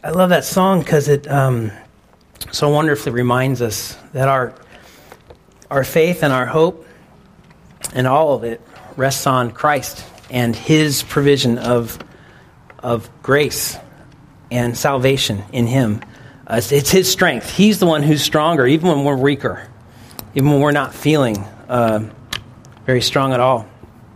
I love that song because it so wonderfully reminds us that our faith and our hope and all of it rests on Christ and His provision of grace and salvation in Him. It's His strength. He's the one who's stronger, even when we're weaker, even when we're not feeling very strong at all.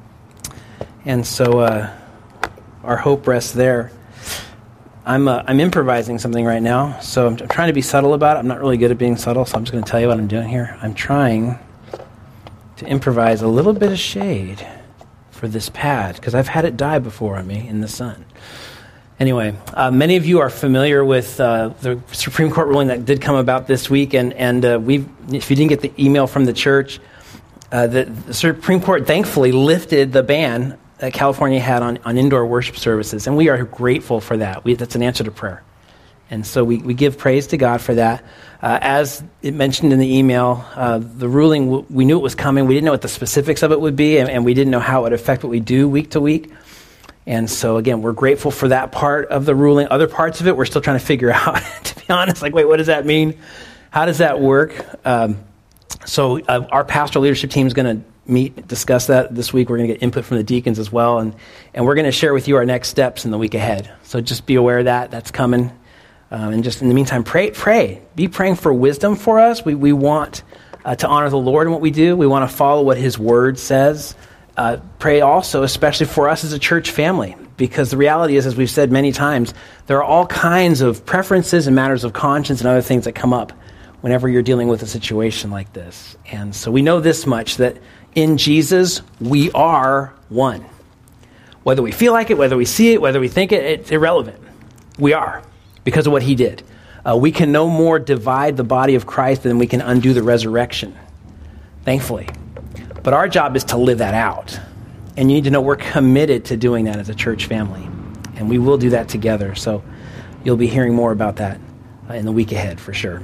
And so our hope rests there. I'm improvising something right now, so I'm trying to be subtle about it. I'm not really good at being subtle, so I'm just going to tell you what I'm doing here. I'm trying to improvise a little bit of shade for this pad, because I've had it die before on me in the sun. Anyway, many of you are familiar with the Supreme Court ruling that did come about this week, and if you didn't get the email from the church, the Supreme Court thankfully lifted the ban that California had on indoor worship services, and we are grateful for that. That's an answer to prayer. And so we give praise to God for that. As it mentioned in the email, the ruling, we knew it was coming. We didn't know what the specifics of it would be, and we didn't know how it would affect what we do week to week. And so, again, we're grateful for that part of the ruling. Other parts of it, we're still trying to figure out, to be honest. Like, wait, what does that mean? How does that work? So our pastoral leadership team is going to discuss that this week. We're going to get input from the deacons as well, and we're going to share with you our next steps in the week ahead. So just be aware of that. That's coming. And just in the meantime, pray. Be praying for wisdom for us. We want to honor the Lord in what we do. We want to follow what His Word says. Pray also, especially for us as a church family, because the reality is, as we've said many times, there are all kinds of preferences and matters of conscience and other things that come up whenever you're dealing with a situation like this. And so we know this much, that in Jesus, we are one. Whether we feel like it, whether we see it, whether we think it, it's irrelevant. We are, because of what He did. We can no more divide the body of Christ than we can undo the resurrection, thankfully. But our job is to live that out. And you need to know we're committed to doing that as a church family. And we will do that together. So you'll be hearing more about that in the week ahead for sure.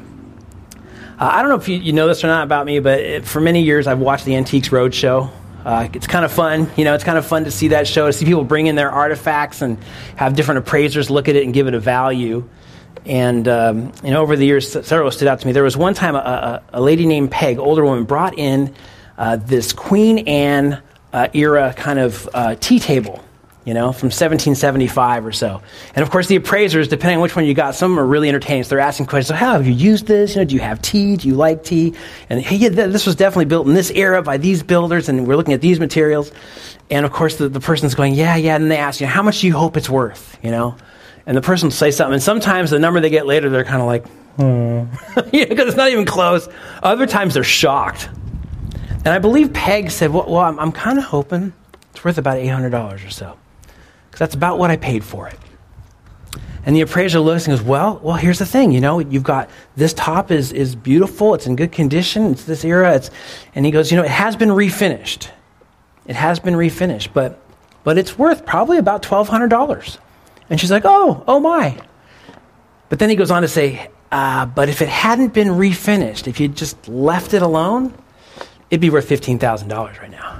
I don't know if you know this or not about me, but for many years I've watched the Antiques Roadshow. It's kind of fun. It's kind of fun to see that show, to see people bring in their artifacts and have different appraisers look at it and give it a value. And over the years, several stood out to me. There was one time a lady named Peg, older woman, brought in this Queen Anne era kind of tea table, from 1775 or so. And of course, the appraisers, depending on which one you got, some of them are really entertaining. So they're asking questions. So how have you used this? Do you have tea? Do you like tea? And hey, yeah, this was definitely built in this era by these builders, and we're looking at these materials. And of course, the person's going, yeah. And they ask, how much do you hope it's worth? And the person will say something. And sometimes the number they get later, they're kind of like, because it's not even close. Other times they're shocked. And I believe Peg said, well, I'm kind of hoping it's worth about $800 or so, because that's about what I paid for it. And the appraiser looks and goes, well, here's the thing. You've got this top is beautiful. It's in good condition. It's this era. And he goes, it has been refinished. It has been refinished, but it's worth probably about $1,200. And she's like, oh my. But then he goes on to say, but if it hadn't been refinished, if you just left it alone, it'd be worth $15,000 right now.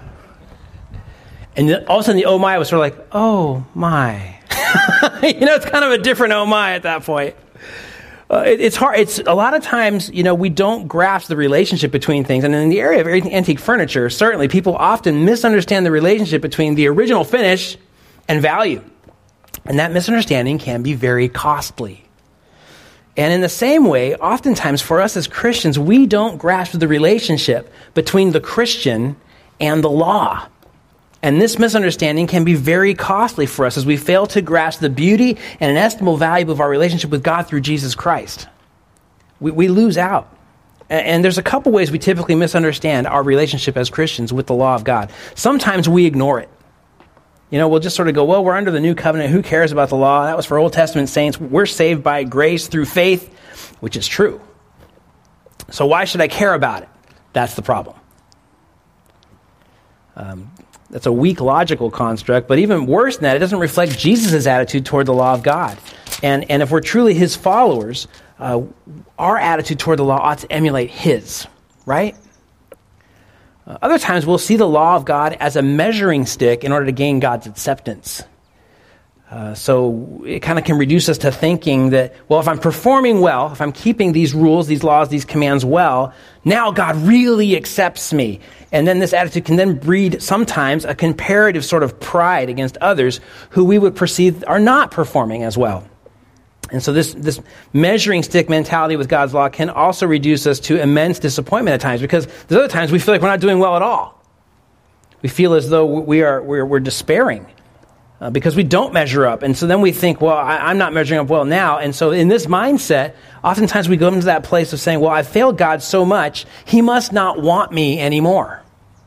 And all of a sudden the oh my was sort of like, oh my. It's kind of a different oh my at that point. It's hard. It's a lot of times, we don't grasp the relationship between things. And in the area of antique furniture, certainly people often misunderstand the relationship between the original finish and value. And that misunderstanding can be very costly. And in the same way, oftentimes for us as Christians, we don't grasp the relationship between the Christian and the law. And this misunderstanding can be very costly for us as we fail to grasp the beauty and inestimable value of our relationship with God through Jesus Christ. We lose out. And there's a couple ways we typically misunderstand our relationship as Christians with the law of God. Sometimes we ignore it. We'll just sort of go, well, we're under the new covenant. Who cares about the law? That was for Old Testament saints. We're saved by grace through faith, which is true. So why should I care about it? That's the problem. That's a weak logical construct, but even worse than that, it doesn't reflect Jesus' attitude toward the law of God. And if we're truly His followers, our attitude toward the law ought to emulate His, right? Other times we'll see the law of God as a measuring stick in order to gain God's acceptance. So it kind of can reduce us to thinking that, well, if I'm performing well, if I'm keeping these rules, these laws, these commands well, now God really accepts me. And then this attitude can then breed sometimes a comparative sort of pride against others who we would perceive are not performing as well. And so this measuring stick mentality with God's law can also reduce us to immense disappointment at times, because there's other times we feel like we're not doing well at all. We feel as though we're despairing. Because we don't measure up. And so then we think, well, I'm not measuring up well now. And so in this mindset, oftentimes we go into that place of saying, well, I've failed God so much, he must not want me anymore.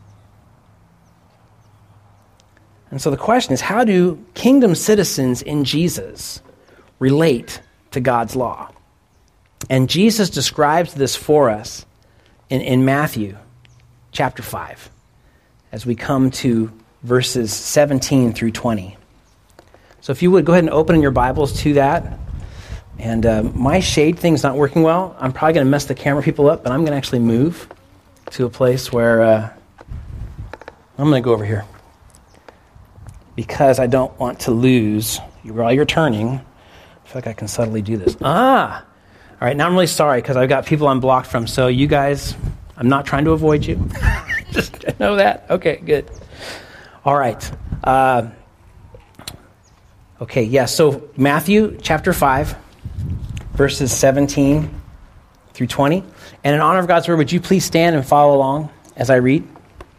And so the question is, how do kingdom citizens in Jesus relate to God's law? And Jesus describes this for us in Matthew chapter 5, as we come to verses 17 through 20. So if you would, go ahead and open your Bibles to that. And my shade thing's not working well. I'm probably going to mess the camera people up, but I'm going to actually move to a place where I'm going to go over here, because I don't want to lose, while you're turning, I feel like I can subtly do this. All right, now I'm really sorry, because I've got people I'm blocked from. So you guys, I'm not trying to avoid you. Just know that. Okay, good. All right. So Matthew chapter 5, verses 17 through 20. And in honor of God's word, would you please stand and follow along as I read?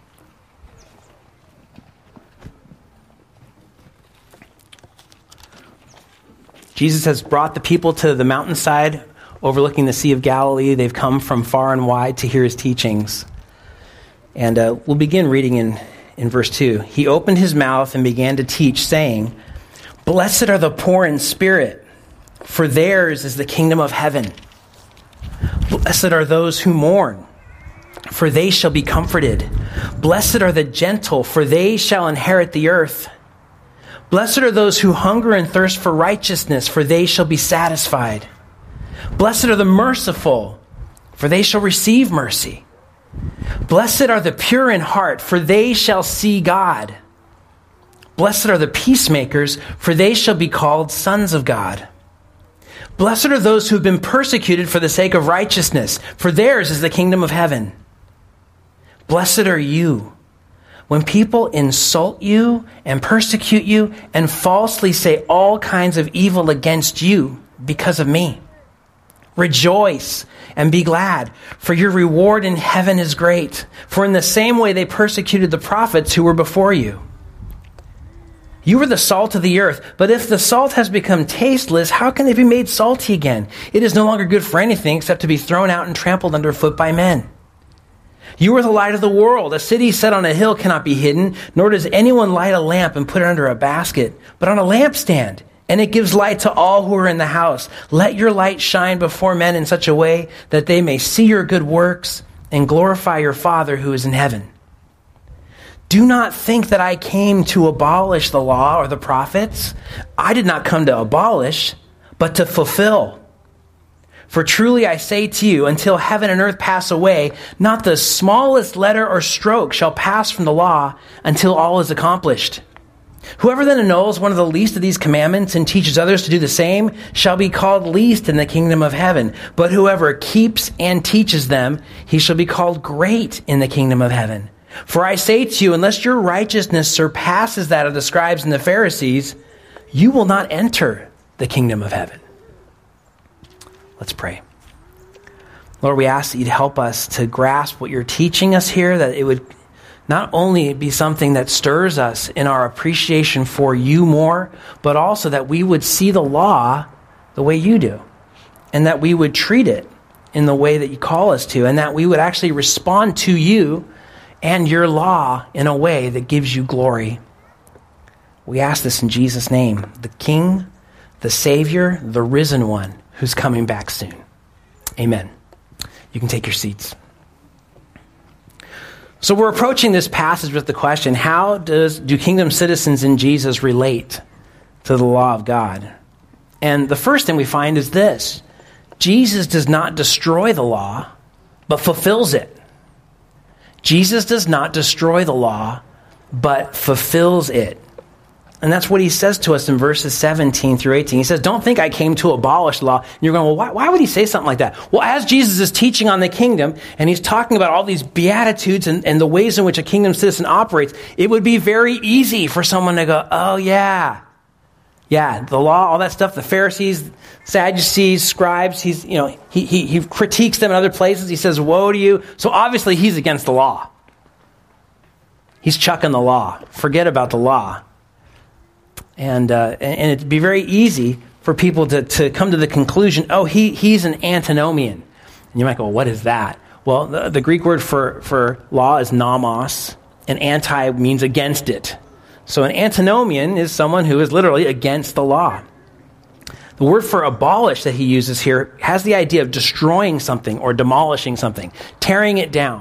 Jesus has brought the people to the mountainside overlooking the Sea of Galilee. They've come from far and wide to hear his teachings. And we'll begin reading in verse 2. He opened his mouth and began to teach, saying, "Blessed are the poor in spirit, for theirs is the kingdom of heaven. Blessed are those who mourn, for they shall be comforted. Blessed are the gentle, for they shall inherit the earth. Blessed are those who hunger and thirst for righteousness, for they shall be satisfied. Blessed are the merciful, for they shall receive mercy. Blessed are the pure in heart, for they shall see God. Blessed are the peacemakers, for they shall be called sons of God. Blessed are those who have been persecuted for the sake of righteousness, for theirs is the kingdom of heaven. Blessed are you when people insult you and persecute you and falsely say all kinds of evil against you because of me. Rejoice and be glad, for your reward in heaven is great. For in the same way they persecuted the prophets who were before you. You were the salt of the earth, but if the salt has become tasteless, how can it be made salty again? It is no longer good for anything except to be thrown out and trampled underfoot by men. You are the light of the world. A city set on a hill cannot be hidden, nor does anyone light a lamp and put it under a basket, but on a lampstand, and it gives light to all who are in the house. Let your light shine before men in such a way that they may see your good works and glorify your Father who is in heaven. Do not think that I came to abolish the law or the prophets. I did not come to abolish, but to fulfill. For truly I say to you, until heaven and earth pass away, not the smallest letter or stroke shall pass from the law until all is accomplished. Whoever then annuls one of the least of these commandments and teaches others to do the same shall be called least in the kingdom of heaven. But whoever keeps and teaches them, he shall be called great in the kingdom of heaven. For I say to you, unless your righteousness surpasses that of the scribes and the Pharisees, you will not enter the kingdom of heaven." Let's pray. Lord, we ask that you'd help us to grasp what you're teaching us here, that it would not only be something that stirs us in our appreciation for you more, but also that we would see the law the way you do, and that we would treat it in the way that you call us to, and that we would actually respond to you and your law in a way that gives you glory. We ask this in Jesus' name, the King, the Savior, the risen one, who's coming back soon. Amen. You can take your seats. So we're approaching this passage with the question, how do kingdom citizens in Jesus relate to the law of God? And the first thing we find is this: Jesus does not destroy the law, but fulfills it. Jesus does not destroy the law, but fulfills it. And that's what he says to us in verses 17 through 18. He says, don't think I came to abolish the law. And you're going, well, why would he say something like that? Well, as Jesus is teaching on the kingdom, and he's talking about all these beatitudes and the ways in which a kingdom citizen operates, it would be very easy for someone to go, oh, yeah, the law, all that stuff, the Pharisees, Sadducees, scribes, he critiques them in other places. He says, woe to you. So obviously he's against the law. He's chucking the law. Forget about the law. And it'd be very easy for people to come to the conclusion, oh, he's an antinomian. And you might go, well, what is that? Well, the Greek word for law is nomos, and anti means against it. So an antinomian is someone who is literally against the law. The word for abolish that he uses here has the idea of destroying something or demolishing something, tearing it down.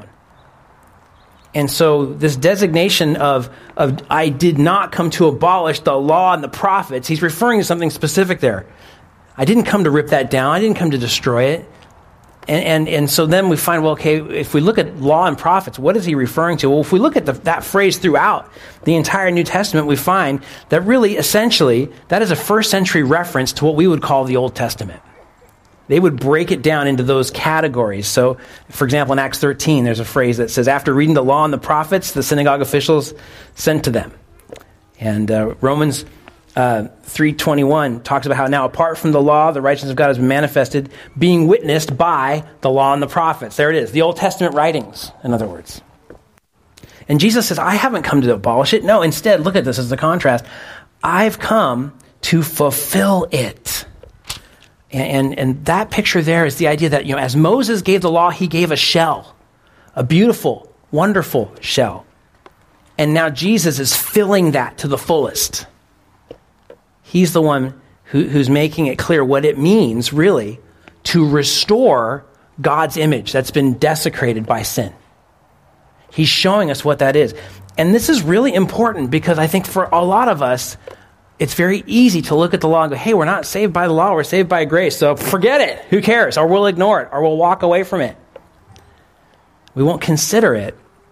And so this designation of I did not come to abolish the law and the prophets, he's referring to something specific there. I didn't come to rip that down. I didn't come to destroy it. And so then we find, well, okay, if we look at law and prophets, what is he referring to? Well, if we look at that phrase throughout the entire New Testament, we find that really, essentially, that is a first century reference to what we would call the Old Testament. They would break it down into those categories. So, for example, in Acts 13, there's a phrase that says, after reading the law and the prophets, the synagogue officials sent to them. And Romans 3:21 talks about how now, apart from the law, the righteousness of God has been manifested, being witnessed by the law and the prophets. There it is, the Old Testament writings, in other words. And Jesus says, I haven't come to abolish it. No, instead, look at this as the contrast. I've come to fulfill it. And that picture there is the idea that, as Moses gave the law, he gave a shell, a beautiful, wonderful shell. And now Jesus is filling that to the fullest. He's the one who's making it clear what it means, really, to restore God's image that's been desecrated by sin. He's showing us what that is. And this is really important because I think for a lot of us, it's very easy to look at the law and go, hey, we're not saved by the law, we're saved by grace, so forget it. Who cares? Or we'll ignore it, or we'll walk away from it. We won't consider it.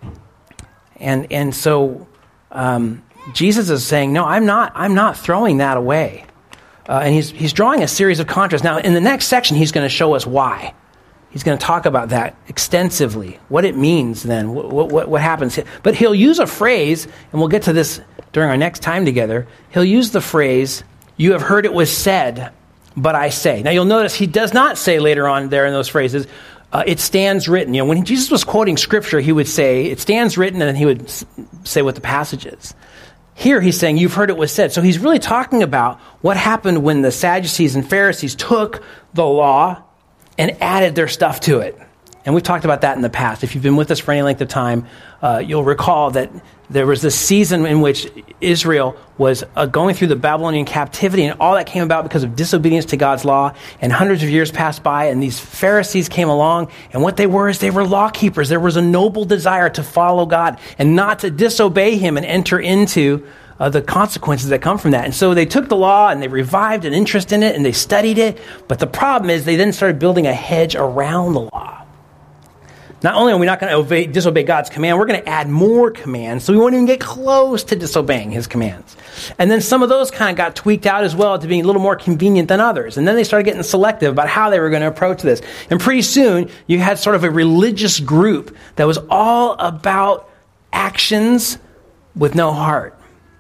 And so Jesus is saying, no, I'm not throwing that away. And he's drawing a series of contrasts. Now, in the next section, he's going to show us why. He's going to talk about that extensively, what it means then, what happens. But he'll use a phrase, and we'll get to this during our next time together. He'll use the phrase, you have heard it was said, but I say. Now, you'll notice he does not say later on there in those phrases, it stands written. When Jesus was quoting Scripture, he would say, it stands written, and then he would say what the passage is. Here he's saying, you've heard it was said. So he's really talking about what happened when the Sadducees and Pharisees took the law and added their stuff to it. And we've talked about that in the past. If you've been with us for any length of time, you'll recall that there was this season in which Israel was going through the Babylonian captivity, and all that came about because of disobedience to God's law. And hundreds of years passed by, and these Pharisees came along, and what they were is they were law keepers. There was a noble desire to follow God and not to disobey him and enter into the consequences that come from that. And so they took the law and they revived an interest in it and they studied it. But the problem is they then started building a hedge around the law. Not only are we not going to disobey God's command, we're going to add more commands so we won't even get close to disobeying his commands. And then some of those kind of got tweaked out as well to being a little more convenient than others. And then they started getting selective about how they were going to approach this. And pretty soon you had sort of a religious group that was all about actions with no heart.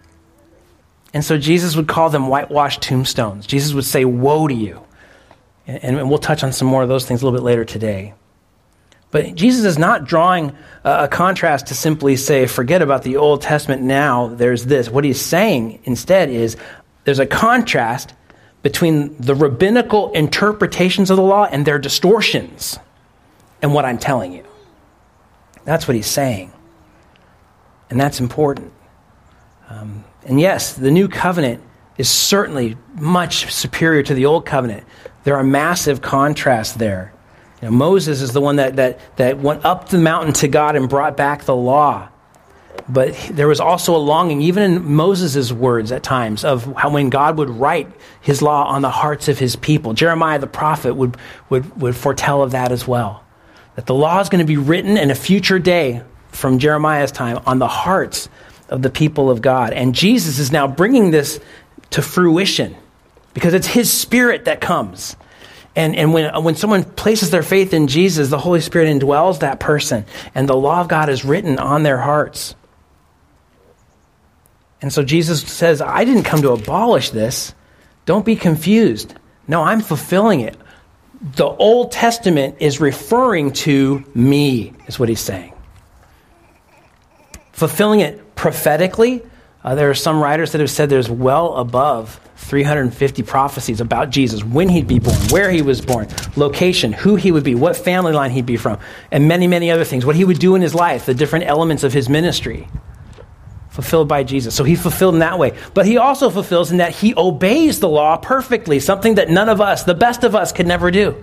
And so Jesus would call them whitewashed tombstones. Jesus would say, woe to you. And we'll touch on some more of those things a little bit later today. But Jesus is not drawing a contrast to simply say, forget about the Old Testament now, there's this. What he's saying instead is there's a contrast between the rabbinical interpretations of the law and their distortions and what I'm telling you. That's what he's saying. And that's important. And yes, the new covenant is certainly much superior to the old covenant. There are massive contrasts there. Moses is the one that went up the mountain to God and brought back the law. But there was also a longing, even in Moses' words at times, of how when God would write his law on the hearts of his people. Jeremiah the prophet would foretell of that as well. That the law is going to be written in a future day from Jeremiah's time on the hearts of the people of God. And Jesus is now bringing this to fruition because it's his Spirit that comes. And when someone places their faith in Jesus, the Holy Spirit indwells that person, and the law of God is written on their hearts. And so Jesus says, I didn't come to abolish this. Don't be confused. No, I'm fulfilling it. The Old Testament is referring to me, is what he's saying. Fulfilling it prophetically. There are some writers that have said there's well above 350 prophecies about Jesus, when he'd be born, where he was born, location, who he would be, what family line he'd be from, and many, many other things, what he would do in his life, the different elements of his ministry, fulfilled by Jesus. So he fulfilled in that way. But he also fulfills in that he obeys the law perfectly, something that none of us, the best of us, could never do.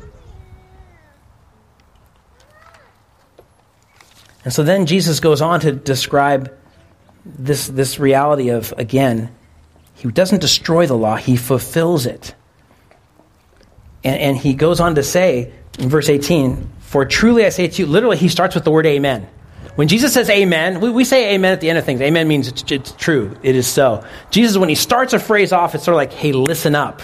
And so then Jesus goes on to describe this reality of, again, he doesn't destroy the law, he fulfills it. And he goes on to say in verse 18, for truly I say to you, literally he starts with the word amen. When Jesus says amen, we say amen at the end of things. Amen means it's true, it is so. Jesus, when he starts a phrase off, it's sort of like, hey, listen up.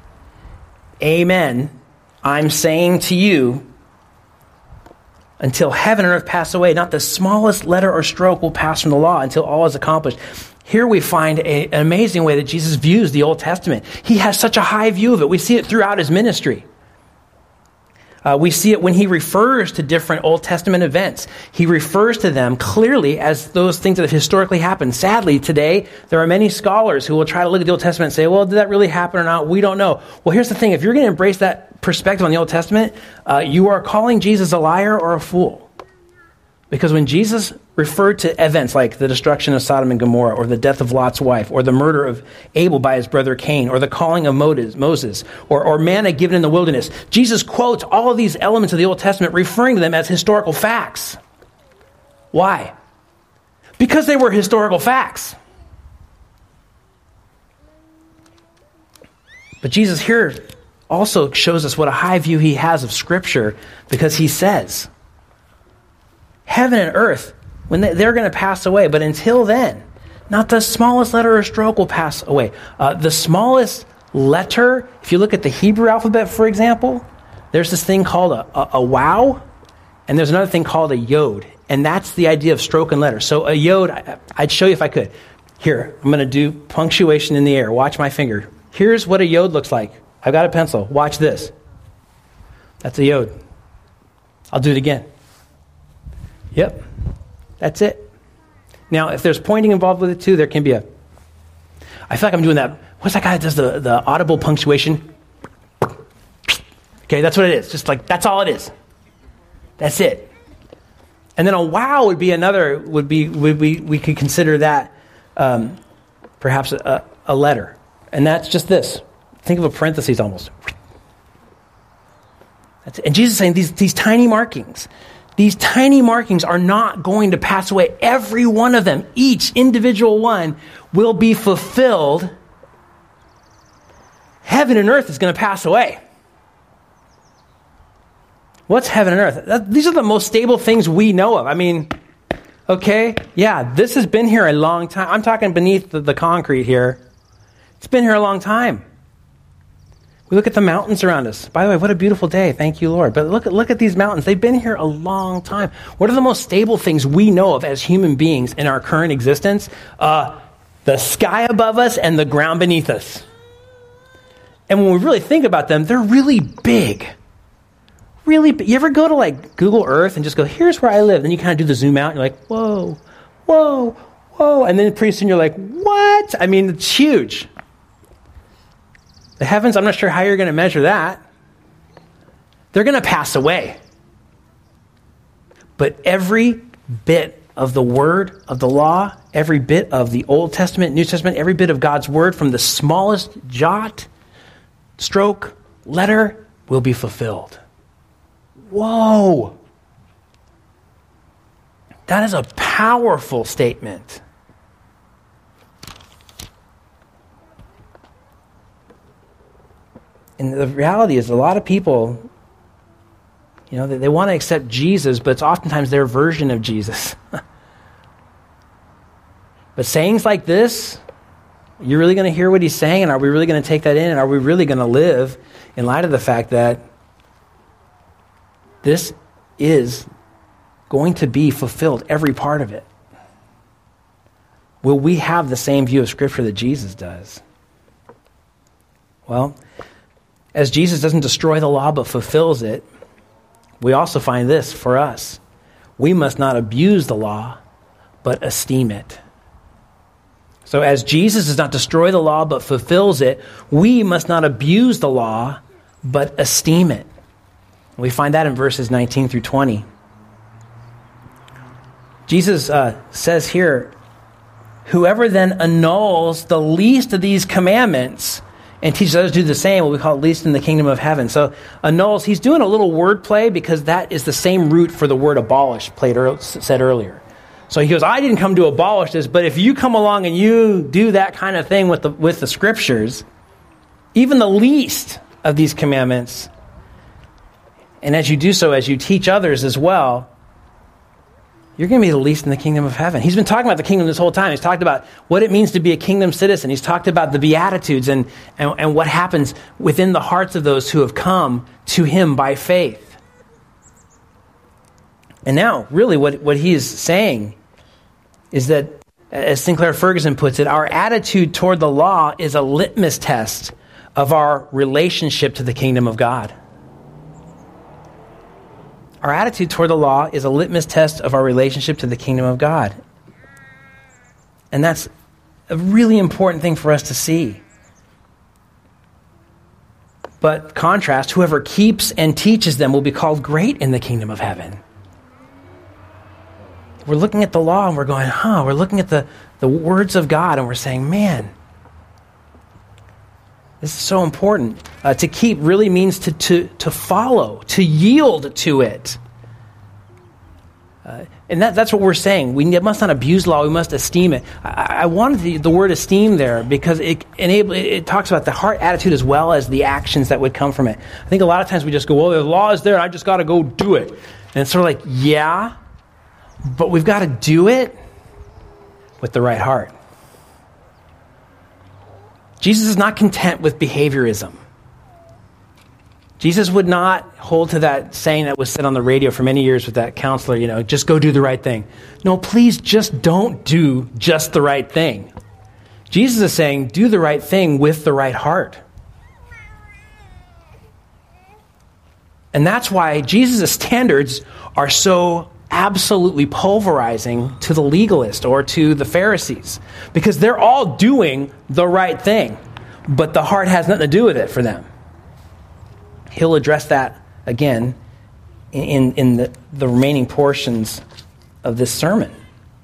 Amen, I'm saying to you, until heaven and earth pass away, not the smallest letter or stroke will pass from the law until all is accomplished. Here we find an amazing way that Jesus views the Old Testament. He has such a high view of it. We see it throughout his ministry. We see it when he refers to different Old Testament events. He refers to them clearly as those things that have historically happened. Sadly, today, there are many scholars who will try to look at the Old Testament and say, well, did that really happen or not? We don't know. Well, here's the thing. If you're going to embrace that perspective on the Old Testament, you are calling Jesus a liar or a fool. Because when Jesus referred to events like the destruction of Sodom and Gomorrah, or the death of Lot's wife, or the murder of Abel by his brother Cain, or the calling of Moses, or manna given in the wilderness, Jesus quotes all of these elements of the Old Testament, referring to them as historical facts. Why? Because they were historical facts. But Jesus here also shows us what a high view he has of Scripture, because he says, heaven and earth, when they're going to pass away, but until then, not the smallest letter or stroke will pass away. The smallest letter, if you look at the Hebrew alphabet, for example, there's this thing called a wow, and there's another thing called a yod, and that's the idea of stroke and letter. So a yod, I'd show you if I could. Here, I'm going to do punctuation in the air. Watch my finger. Here's what a yod looks like. I've got a pencil. Watch this. That's a yod. I'll do it again. Yep, that's it. Now, if there's pointing involved with it too, there can be I feel like I'm doing that. What's that guy that does the audible punctuation? Okay, that's what it is. Just like, that's all it is. That's it. And then a wow would be another, we could consider that perhaps a letter. And that's just this. Think of a parenthesis almost. That's it. And Jesus is saying these tiny markings, these tiny markings are not going to pass away. Every one of them, each individual one, will be fulfilled. Heaven and earth is going to pass away. What's heaven and earth? These are the most stable things we know of. I mean, okay, yeah, this has been here a long time. I'm talking beneath the concrete here. It's been here a long time. We look at the mountains around us. By the way, what a beautiful day. Thank you, Lord. But look at these mountains. They've been here a long time. What are the most stable things we know of as human beings in our current existence? The sky above us and the ground beneath us. And when we really think about them, they're really big. Really big. You ever go to like Google Earth and just go, here's where I live. Then you kind of do the zoom out and you're like, whoa, whoa, whoa. And then pretty soon you're like, what? I mean, it's huge. The heavens, I'm not sure how you're going to measure that. They're going to pass away. But every bit of the word of the law, every bit of the Old Testament, New Testament, every bit of God's word, from the smallest jot, stroke, letter, will be fulfilled. Whoa! That is a powerful statement. And the reality is a lot of people, they want to accept Jesus, but it's oftentimes their version of Jesus. But But sayings like this, you're really going to hear what he's saying, and are we really going to take that in, and are we really going to live in light of the fact that this is going to be fulfilled, every part of it? Will we have the same view of Scripture that Jesus does? Well, as Jesus doesn't destroy the law but fulfills it, we also find this for us. We must not abuse the law, but esteem it. So as Jesus does not destroy the law but fulfills it, we must not abuse the law, but esteem it. We find that in verses 19 through 20. Jesus says here, whoever then annuls the least of these commandments and teaches others to do the same, what we call it least in the kingdom of heaven. So annuls, he's doing a little word play because that is the same root for the word abolish said earlier. So he goes, I didn't come to abolish this, but if you come along and you do that kind of thing with the scriptures, even the least of these commandments, and as you do so, as you teach others as well, you're going to be the least in the kingdom of heaven. He's been talking about the kingdom this whole time. He's talked about what it means to be a kingdom citizen. He's talked about the Beatitudes and what happens within the hearts of those who have come to him by faith. And now, really, what he is saying is that, as Sinclair Ferguson puts it, our attitude toward the law is a litmus test of our relationship to the kingdom of God. Our attitude toward the law is a litmus test of our relationship to the kingdom of God. And that's a really important thing for us to see. But contrast, whoever keeps and teaches them will be called great in the kingdom of heaven. We're looking at the law and we're going, we're looking at the words of God and we're saying, man, this is so important. To keep really means to follow, to yield to it. And that's what we're saying. We must not abuse law. We must esteem it. I wanted the word esteem there because it talks about the heart attitude as well as the actions that would come from it. I think a lot of times we just go, well, the law is there. I just got to go do it. And it's sort of like, yeah, but we've got to do it with the right heart. Jesus is not content with behaviorism. Jesus would not hold to that saying that was said on the radio for many years with that counselor, just go do the right thing. No, please just don't do just the right thing. Jesus is saying, do the right thing with the right heart. And that's why Jesus' standards are so absolutely pulverizing to the legalist or to the Pharisees, because they're all doing the right thing, but the heart has nothing to do with it for them. He'll address that again in the remaining portions of this sermon.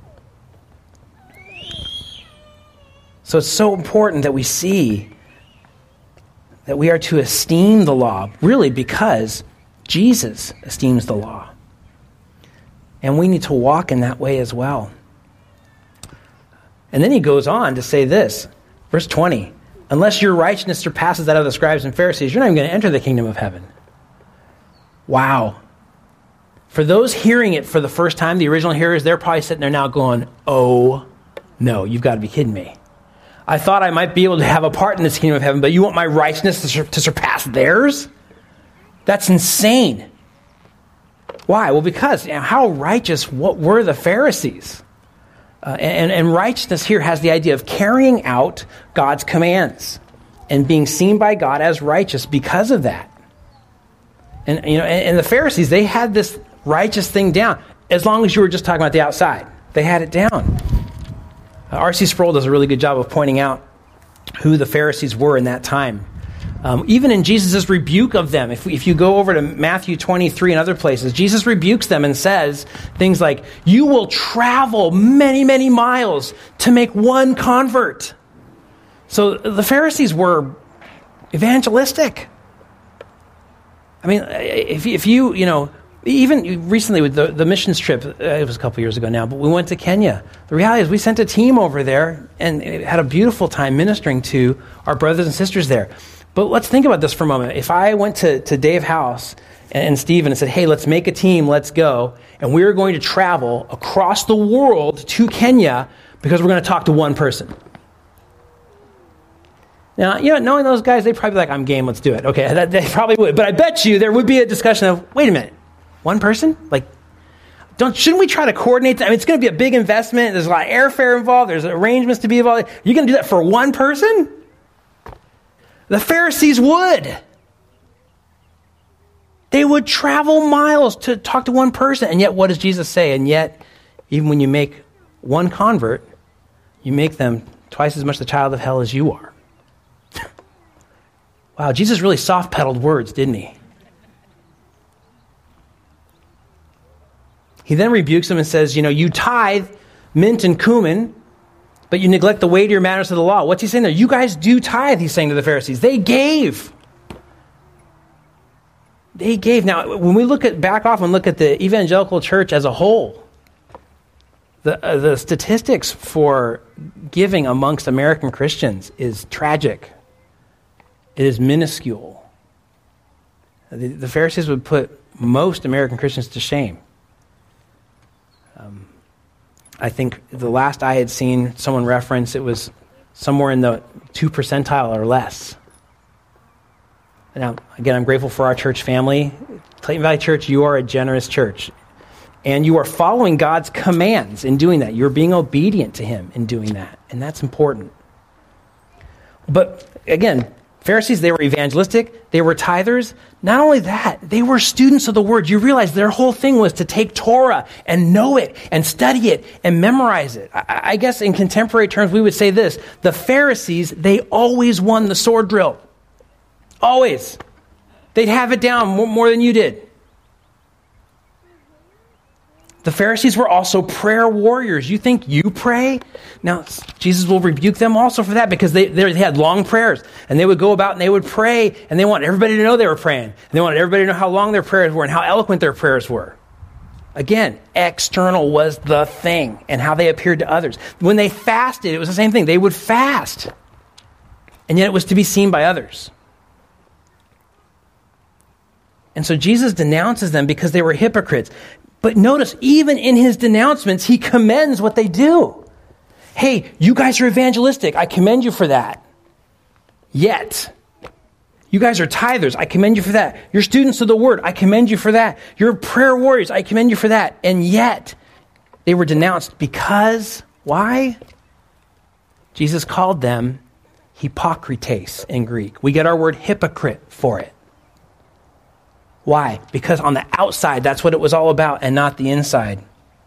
So it's so important that we see that we are to esteem the law, really because Jesus esteems the law. And we need to walk in that way as well. And then he goes on to say this, verse 20, unless your righteousness surpasses that of the scribes and Pharisees, you're not even going to enter the kingdom of heaven. Wow. For those hearing it for the first time, the original hearers, they're probably sitting there now going, oh, no, you've got to be kidding me. I thought I might be able to have a part in this kingdom of heaven, but you want my righteousness to surpass theirs? That's insane. Why? Well, because how righteous, what were the Pharisees? And righteousness here has the idea of carrying out God's commands and being seen by God as righteous because of that. And the Pharisees, they had this righteous thing down. As long as you were just talking about the outside, they had it down. R.C. Sproul does a really good job of pointing out who the Pharisees were in that time. Even in Jesus' rebuke of them, if you go over to Matthew 23 and other places, Jesus rebukes them and says things like, you will travel many, many miles to make one convert. So the Pharisees were evangelistic. I mean, if you even recently with the missions trip, it was a couple years ago now, but we went to Kenya. The reality is we sent a team over there and had a beautiful time ministering to our brothers and sisters there. But let's think about this for a moment. If I went to Dave House and Stephen and said, hey, let's make a team, let's go, and we're going to travel across the world to Kenya, because we're going to talk to one person. Now, knowing those guys, they'd probably be like, I'm game, let's do it. Okay, they probably would. But I bet you there would be a discussion of, wait a minute, one person? Shouldn't we try to coordinate that? I mean, it's going to be a big investment. There's a lot of airfare involved. There's arrangements to be involved. You're going to do that for one person? The Pharisees would. They would travel miles to talk to one person. And yet, what does Jesus say? And yet, even when you make one convert, you make them twice as much the child of hell as you are. Wow, Jesus really soft-pedaled words, didn't he? He then rebukes them and says, you tithe mint and cumin, but you neglect the weightier matters of the law. What's he saying there? You guys do tithe, he's saying to the Pharisees. They gave. Now, when we look at the evangelical church as a whole, the statistics for giving amongst American Christians is tragic. It is minuscule. The Pharisees would put most American Christians to shame. I think the last I had seen someone reference, it was somewhere in the 2 percentile or less. Now, again, I'm grateful for our church family. Clayton Valley Church, you are a generous church. And you are following God's commands in doing that. You're being obedient to him in doing that. And that's important. But again, Pharisees, they were evangelistic, they were tithers. Not only that, they were students of the word. You realize their whole thing was to take Torah and know it and study it and memorize it. I guess in contemporary terms, we would say this. The Pharisees, they always won the sword drill. Always. They'd have it down more than you did. The Pharisees were also prayer warriors. You think you pray? Now, Jesus will rebuke them also for that because they had long prayers. And they would go about and they would pray. And they wanted everybody to know they were praying. And they wanted everybody to know how long their prayers were and how eloquent their prayers were. Again, external was the thing and how they appeared to others. When they fasted, it was the same thing. They would fast. And yet it was to be seen by others. And so Jesus denounces them because they were hypocrites. But notice, even in his denouncements, he commends what they do. Hey, you guys are evangelistic. I commend you for that. Yet, you guys are tithers. I commend you for that. You're students of the word. I commend you for that. You're prayer warriors. I commend you for that. And yet, they were denounced because, why? Jesus called them hypokrites in Greek. We get our word hypocrite for it. Why? Because on the outside, that's what it was all about and not the inside.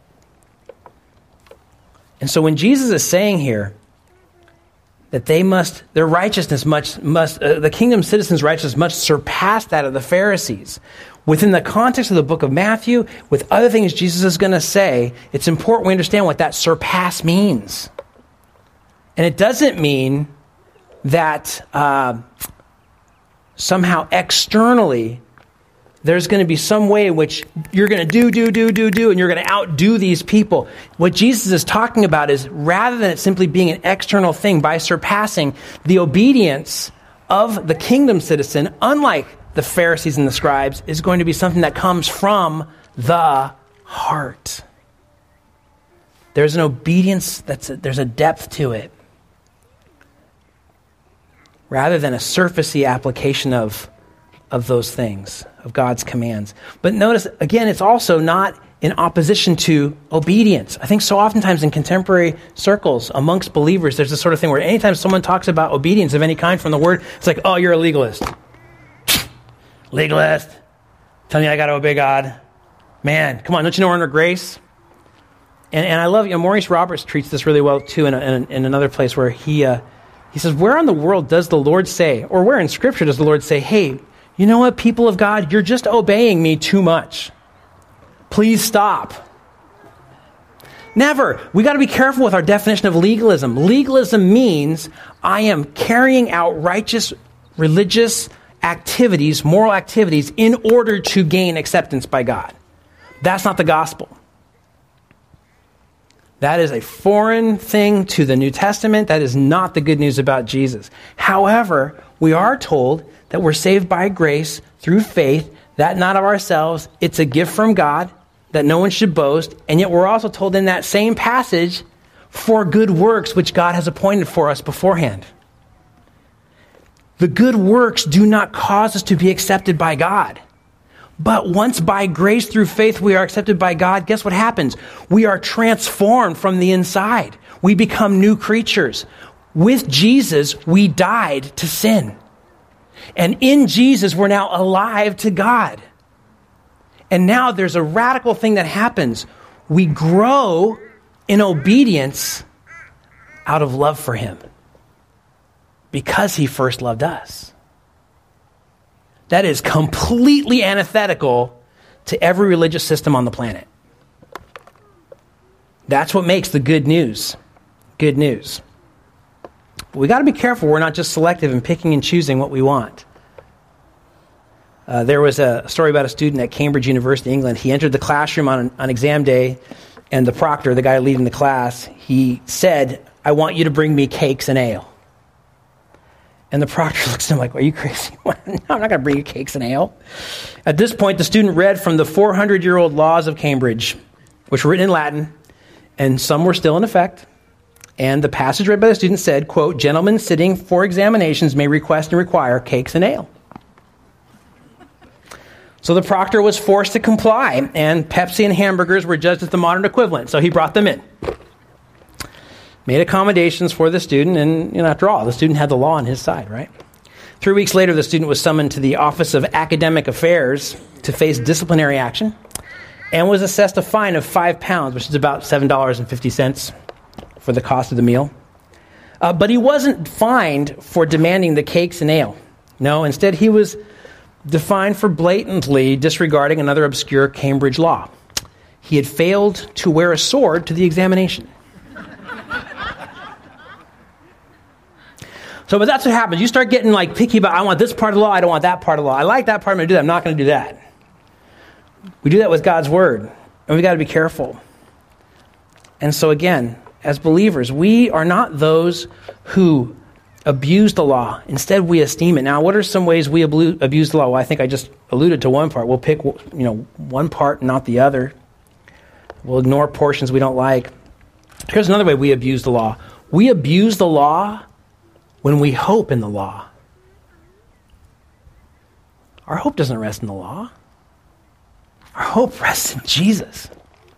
And so when Jesus is saying here that their righteousness the kingdom citizens' righteousness must surpass that of the Pharisees, within the context of the book of Matthew, with other things Jesus is going to say, it's important we understand what that surpass means. And it doesn't mean that somehow externally there's going to be some way in which you're going to do, and you're going to outdo these people. What Jesus is talking about is rather than it simply being an external thing, by surpassing the obedience of the kingdom citizen, unlike the Pharisees and the scribes, is going to be something that comes from the heart. There's an obedience, there's a depth to it. Rather than a surfacey application of those things, of God's commands. But notice, again, it's also not in opposition to obedience. I think so oftentimes in contemporary circles amongst believers, there's this sort of thing where anytime someone talks about obedience of any kind from the word, it's like, oh, you're a legalist. Legalist. Telling you I got to obey God. Man, come on, don't you know we're under grace? And I love, Maurice Roberts treats this really well too in another place where he says, where in the world does the Lord say, or where in Scripture does the Lord say, hey, you know what, people of God, you're just obeying me too much. Please stop. Never. We got to be careful with our definition of legalism. Legalism means I am carrying out righteous, religious activities, moral activities, in order to gain acceptance by God. That's not the gospel. That is a foreign thing to the New Testament. That is not the good news about Jesus. However, we are told that we're saved by grace through faith, that not of ourselves. It's a gift from God, that no one should boast. And yet we're also told in that same passage, for good works which God has appointed for us beforehand. The good works do not cause us to be accepted by God. But once by grace through faith we are accepted by God, guess what happens? We are transformed from the inside. We become new creatures. With Jesus, we died to sin. And in Jesus, we're now alive to God. And now there's a radical thing that happens. We grow in obedience out of love for him because he first loved us. That is completely antithetical to every religious system on the planet. That's what makes the good news good news. But we got to be careful we're not just selective in picking and choosing what we want. There was a story about a student at Cambridge University, England. He entered the classroom on exam day, and the proctor, the guy leading the class, he said, "I want you to bring me cakes and ale." And the proctor looks at him like, "Are you crazy? No, I'm not going to bring you cakes and ale." At this point, the student read from the 400-year-old laws of Cambridge, which were written in Latin, and some were still in effect. And the passage read by the student said, quote, "Gentlemen sitting for examinations may request and require cakes and ale." So the proctor was forced to comply, and Pepsi and hamburgers were judged as the modern equivalent. So he brought them in. Made accommodations for the student, and after all, the student had the law on his side, right? 3 weeks later, the student was summoned to the Office of Academic Affairs to face disciplinary action and was assessed a fine of £5, which is about $7.50 for the cost of the meal. But he wasn't fined for demanding the cakes and ale. No, instead he was defined for blatantly disregarding another obscure Cambridge law. He had failed to wear a sword to the examination. But that's what happens. You start getting picky about, I want this part of the law, I don't want that part of the law. I like that part, I'm going to do that, I'm not going to do that. We do that with God's word, and we've got to be careful. And so again, as believers, we are not those who abuse the law. Instead, we esteem it. Now, what are some ways we abuse the law? Well, I think I just alluded to one part. We'll pick one part and not the other. We'll ignore portions we don't like. Here's another way we abuse the law. We abuse the law when we hope in the law. Our hope doesn't rest in the law. Our hope rests in Jesus.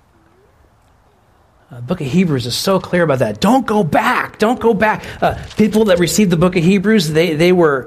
The book of Hebrews is so clear about that. Don't go back. Don't go back. People that received the book of Hebrews, they were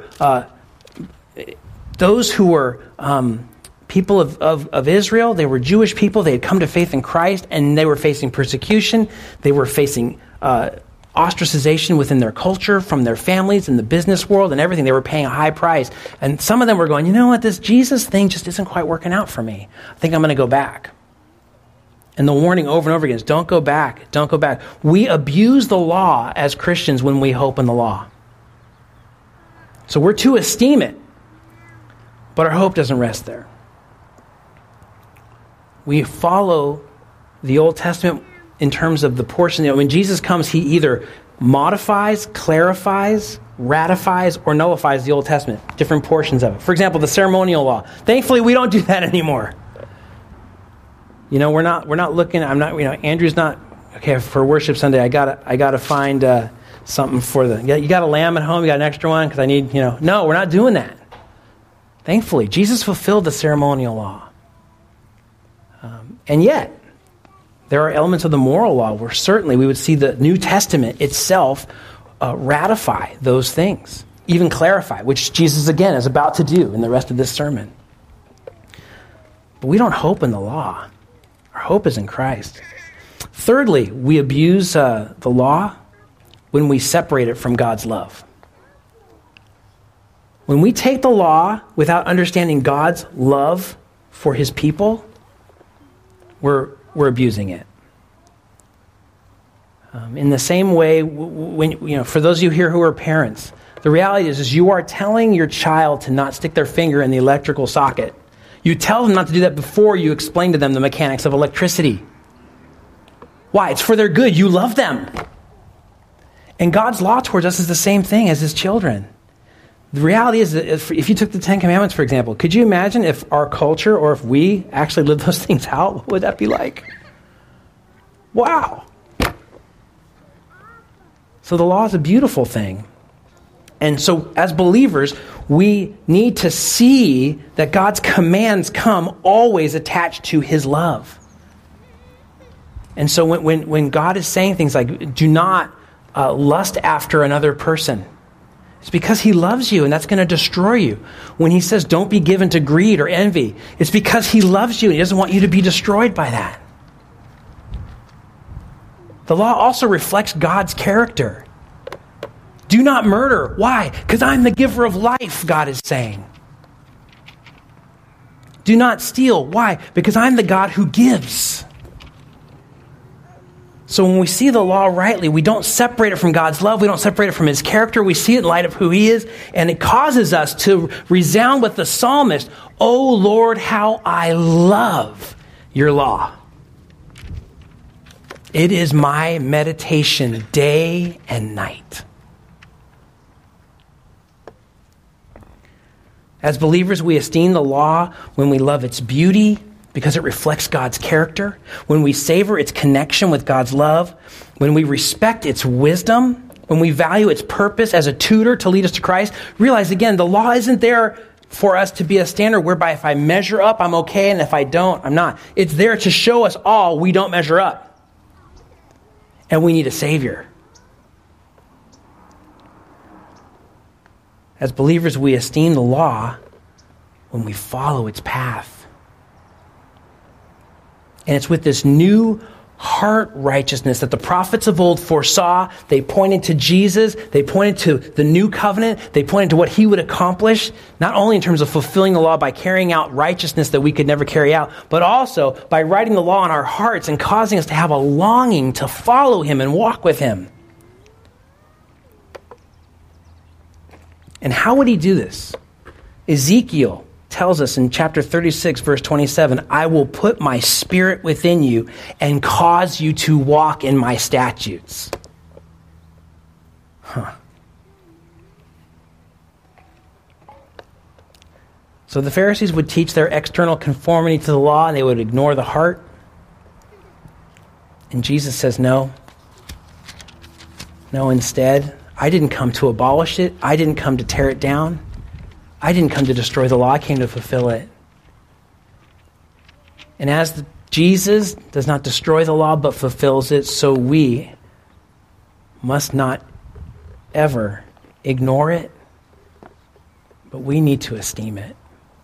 those who were people of Israel. They were Jewish people. They had come to faith in Christ, and they were facing persecution. They were facing ostracization within their culture, from their families, in the business world, and everything. They were paying a high price. And some of them were going, you know what, this Jesus thing just isn't quite working out for me. I think I'm going to go back. And the warning over and over again is, don't go back, don't go back. We abuse the law as Christians when we hope in the law. So we're to esteem it, but our hope doesn't rest there. We follow the Old Testament in terms of the portion. When Jesus comes, he either modifies, clarifies, ratifies, or nullifies the Old Testament, different portions of it. For example, the ceremonial law. Thankfully, we don't do that anymore. We're not looking. Andrew's not okay for worship Sunday. I gotta find something for you got a lamb at home. You got an extra one because I need. No, we're not doing that. Thankfully, Jesus fulfilled the ceremonial law, and yet there are elements of the moral law where certainly we would see the New Testament itself ratify those things, even clarify, which Jesus again is about to do in the rest of this sermon. But we don't hope in the law. Our hope is in Christ. Thirdly, we abuse the law when we separate it from God's love. When we take the law without understanding God's love for his people, we're abusing it. In the same way, when for those of you here who are parents, the reality is you are telling your child to not stick their finger in the electrical socket. You tell them not to do that before you explain to them the mechanics of electricity. Why? It's for their good. You love them. And God's law towards us is the same thing as his children. The reality is that if you took the Ten Commandments, for example, could you imagine if our culture or if we actually lived those things out? What would that be like? Wow. So the law is a beautiful thing. And so as believers, we need to see that God's commands come always attached to his love. And so when God is saying things like, do not lust after another person, it's because he loves you and that's going to destroy you. When he says don't be given to greed or envy, it's because he loves you and he doesn't want you to be destroyed by that. The law also reflects God's character. Do not murder. Why? Because I'm the giver of life, God is saying. Do not steal. Why? Because I'm the God who gives. So when we see the law rightly, we don't separate it from God's love. We don't separate it from his character. We see it in light of who he is. And it causes us to resound with the psalmist, "Oh Lord, how I love your law. It is my meditation day and night." As believers, we esteem the law when we love its beauty because it reflects God's character, when we savor its connection with God's love, when we respect its wisdom, when we value its purpose as a tutor to lead us to Christ. Realize again, the law isn't there for us to be a standard whereby if I measure up, I'm okay, and if I don't, I'm not. It's there to show us all we don't measure up. And we need a Savior. As believers, we esteem the law when we follow its path. And it's with this new heart righteousness that the prophets of old foresaw. They pointed to Jesus. They pointed to the new covenant. They pointed to what he would accomplish, not only in terms of fulfilling the law by carrying out righteousness that we could never carry out, but also by writing the law on our hearts and causing us to have a longing to follow him and walk with him. And how would he do this? Ezekiel tells us in chapter 36, verse 27, "I will put my spirit within you and cause you to walk in my statutes." So the Pharisees would teach their external conformity to the law and they would ignore the heart. And Jesus says, no, instead, I didn't come to abolish it. I didn't come to tear it down. I didn't come to destroy the law. I came to fulfill it. And as Jesus does not destroy the law but fulfills it, so we must not ever ignore it, but we need to esteem it.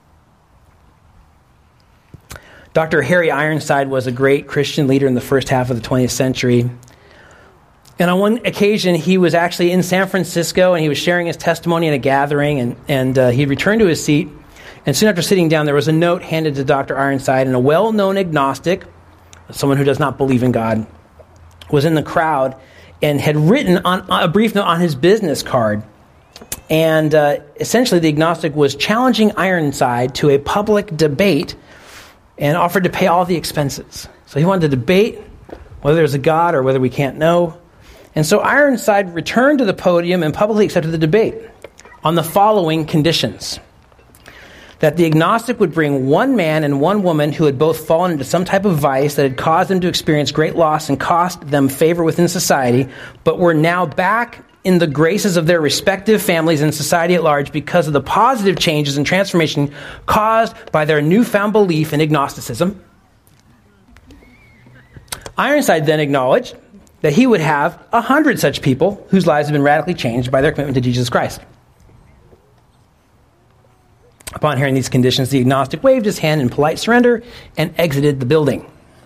Dr. Harry Ironside was a great Christian leader in the first half of the 20th century. And on one occasion, he was actually in San Francisco, and he was sharing his testimony at a gathering, and he returned to his seat. And soon after sitting down, there was a note handed to Dr. Ironside, and a well-known agnostic, someone who does not believe in God, was in the crowd and had written on a brief note on his business card. And essentially, the agnostic was challenging Ironside to a public debate and offered to pay all the expenses. So he wanted to debate whether there's a God or whether we can't know. And so Ironside returned to the podium and publicly accepted the debate on the following conditions: that the agnostic would bring one man and one woman who had both fallen into some type of vice that had caused them to experience great loss and cost them favor within society, but were now back in the graces of their respective families and society at large because of the positive changes and transformation caused by their newfound belief in agnosticism. Ironside then acknowledged that he would have 100 such people whose lives have been radically changed by their commitment to Jesus Christ. Upon hearing these conditions, the agnostic waved his hand in polite surrender and exited the building.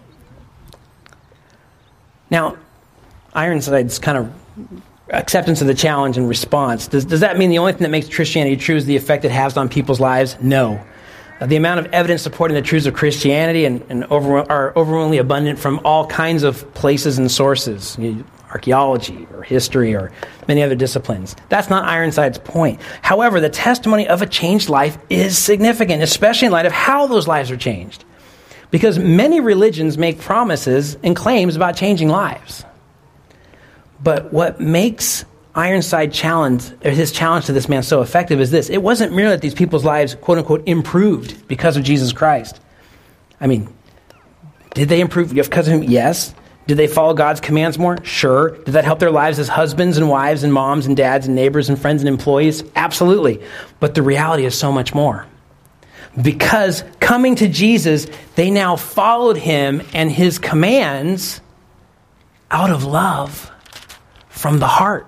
Now, Ironside's kind of acceptance of the challenge and response, does that mean the only thing that makes Christianity true is the effect it has on people's lives? No. The amount of evidence supporting the truths of Christianity are overwhelmingly abundant from all kinds of places and sources, archaeology or history or many other disciplines. That's not Ironside's point. However, the testimony of a changed life is significant, especially in light of how those lives are changed. Because many religions make promises and claims about changing lives. But what makes Ironside his challenge to this man so effective is this: it wasn't merely that these people's lives, quote unquote, improved because of Jesus Christ. I mean, did they improve because of him? Yes. Did they follow God's commands more? Sure. Did that help their lives as husbands and wives and moms and dads and neighbors and friends and employees? Absolutely. But the reality is so much more. Because coming to Jesus, they now followed him and his commands out of love from the heart.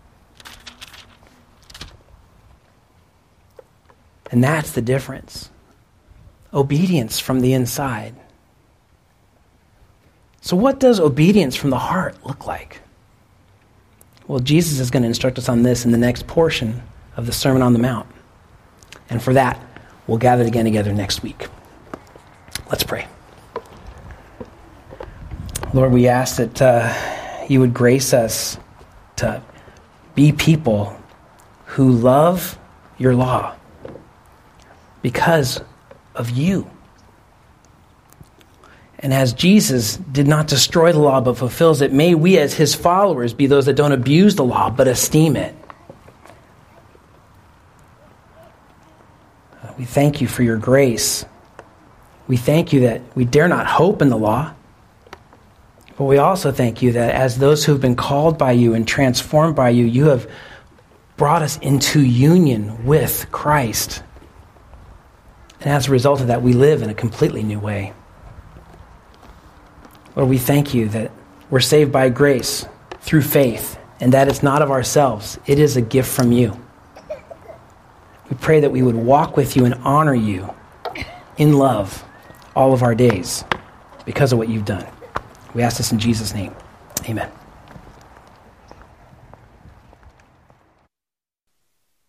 And that's the difference. Obedience from the inside. So what does obedience from the heart look like? Well, Jesus is going to instruct us on this in the next portion of the Sermon on the Mount. And for that, we'll gather again together next week. Let's pray. Lord, we ask that you would grace us to be people who love your law because of you. And as Jesus did not destroy the law but fulfills it, may we as his followers be those that don't abuse the law but esteem it. We thank you for your grace. We thank you that we dare not hope in the law, but we also thank you that as those who have been called by you and transformed by you, you have brought us into union with Christ. And as a result of that, we live in a completely new way. Lord, we thank you that we're saved by grace through faith, and that it's not of ourselves. It is a gift from you. We pray that we would walk with you and honor you in love all of our days because of what you've done. We ask this in Jesus' name. Amen.